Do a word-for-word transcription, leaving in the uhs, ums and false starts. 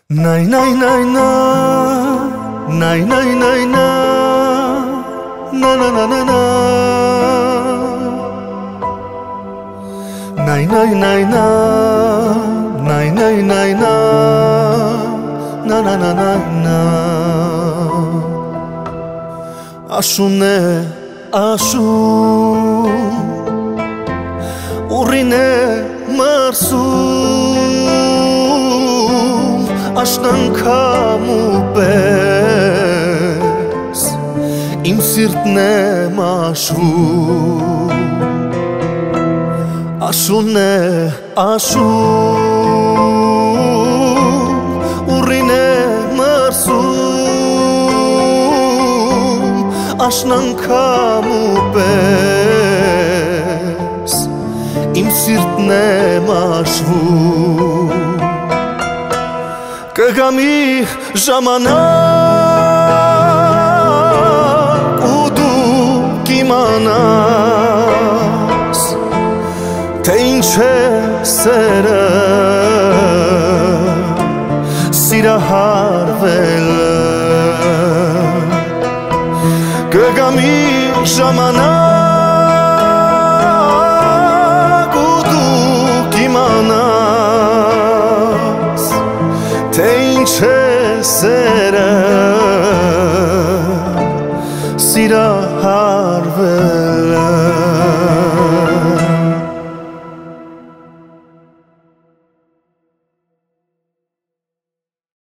Nay nay nay na, nay nay nay na, na na na na na. Nay nay nay na, nay nay nay na, na na na na na. Ashune ashu, urine marsu. Ashtan kamu pes im sirtne mashu ashune ashu urine marsu ashtan kamu pes im sirtne mashu Կգամի ժամանակ ու դու կիմանաս թե ինչ է սերը սիրահարվելը Կգամի ժամանակ ու դու կիմանաս թե ինչ է սերը սիրահարվելը